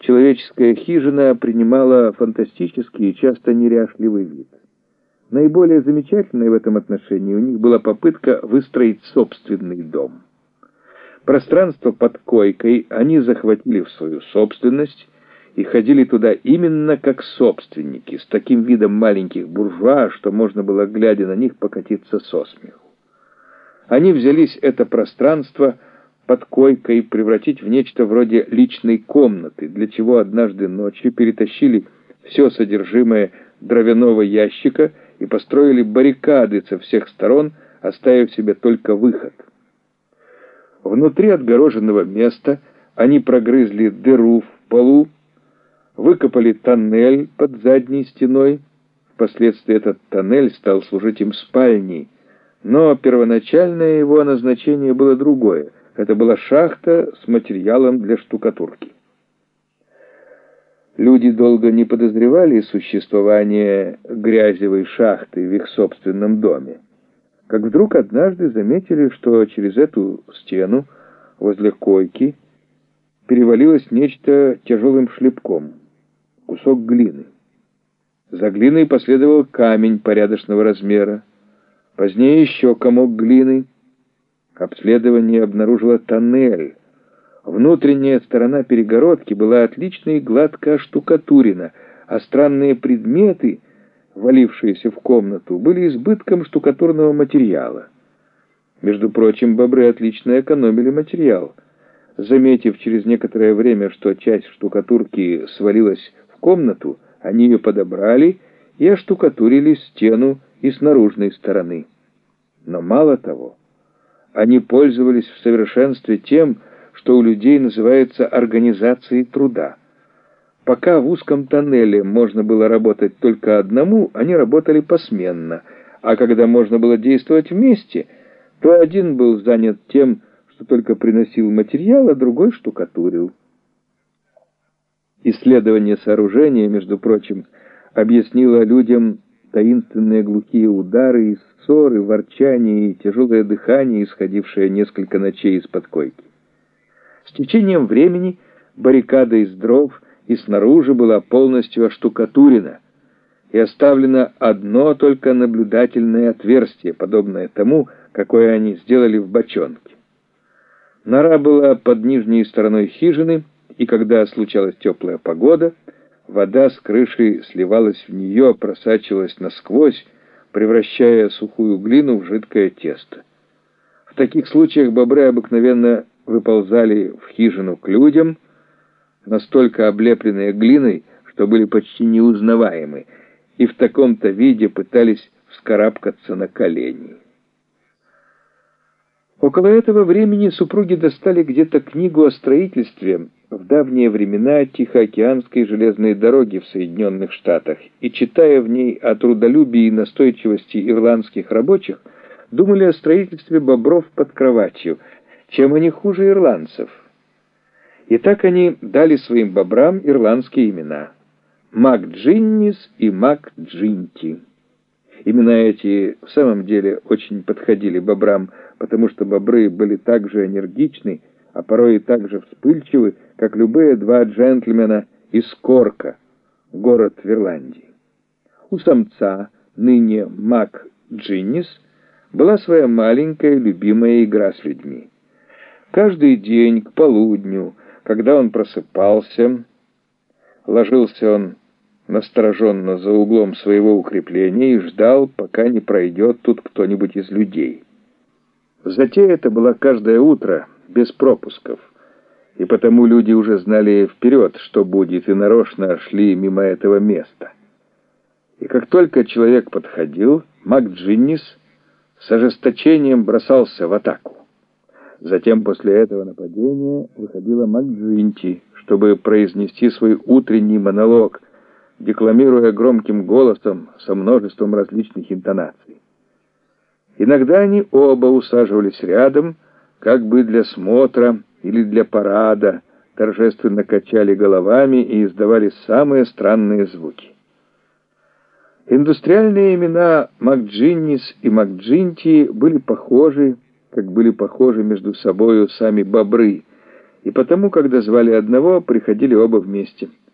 человеческая хижина принимала фантастический и часто неряшливый вид. Наиболее замечательной в этом отношении у них была попытка выстроить собственный дом. Пространство под койкой они захватили в свою собственность и ходили туда именно как собственники, с таким видом маленьких буржуа, что можно было, глядя на них, покатиться со смеху. Они взялись это пространство под койкой превратить в нечто вроде личной комнаты, для чего однажды ночью перетащили все содержимое дровяного ящика и построили баррикады со всех сторон, оставив себе только выход. Внутри отгороженного места они прогрызли дыру в полу, выкопали тоннель под задней стеной. Впоследствии этот тоннель стал служить им спальней, но первоначальное его назначение было другое. Это была шахта с материалом для штукатурки. Люди долго не подозревали существование грязевой шахты в их собственном доме, как вдруг однажды заметили, что через эту стену возле койки перевалилось нечто тяжелым шлепком, кусок глины. За глиной последовал камень порядочного размера, позднее еще комок глины. Обследование обнаружило тоннель. Внутренняя сторона перегородки была отлично и гладко оштукатурена, а странные предметы, валившиеся в комнату, были избытком штукатурного материала. Между прочим, бобры отлично экономили материал. Заметив через некоторое время, что часть штукатурки свалилась в комнату, они ее подобрали и оштукатурили стену и с наружной стороны. Но мало того, они пользовались в совершенстве тем, что у людей называется организацией труда. Пока в узком тоннеле можно было работать только одному, они работали посменно, а когда можно было действовать вместе, то один был занят тем, что только приносил материал, а другой штукатурил. Исследование сооружения, между прочим, объяснило людям таинственные глухие удары, и ссоры, ворчание и тяжелое дыхание, исходившее несколько ночей из-под койки. С течением времени баррикада из дров и снаружи была полностью оштукатурена, и оставлено одно только наблюдательное отверстие, подобное тому, какое они сделали в бочонке. Нора была под нижней стороной хижины, и когда случалась теплая погода, вода с крыши сливалась в нее, просачивалась насквозь, превращая сухую глину в жидкое тесто. В таких случаях бобры обыкновенно выползали в хижину к людям, настолько облепленные глиной, что были почти неузнаваемы, и в таком-то виде пытались вскарабкаться на колени. Около этого времени супруги достали где-то книгу о строительстве в давние времена Тихоокеанской железной дороги в Соединенных Штатах, и, читая в ней о трудолюбии и настойчивости ирландских рабочих, думали о строительстве бобров под кроватью, чем они хуже ирландцев. И так они дали своим бобрам ирландские имена — МакДжиннис и МакДжинти. Имена эти в самом деле очень подходили бобрам, потому что бобры были так же энергичны, а порой и так же вспыльчивы, как любые два джентльмена из Корка, город в Ирландии. У самца, ныне МакДжиннис, была своя маленькая любимая игра с людьми. Каждый день к полудню, когда он просыпался, ложился он настороженно за углом своего укрепления и ждал, пока не пройдет тут кто-нибудь из людей. Затея эта была каждое утро, без пропусков, и потому люди уже знали вперед, что будет, и нарочно шли мимо этого места. И как только человек подходил, МакДжиннис с ожесточением бросался в атаку. Затем после этого нападения выходила МакДжинти, чтобы произнести свой утренний монолог, декламируя громким голосом со множеством различных интонаций. Иногда они оба усаживались рядом, как бы для смотра или для парада, торжественно качали головами и издавали самые странные звуки. Индустриальные имена МакДжиннис и МакДжинти были похожи, как были похожи между собою сами бобры, и потому, когда звали одного, приходили оба вместе.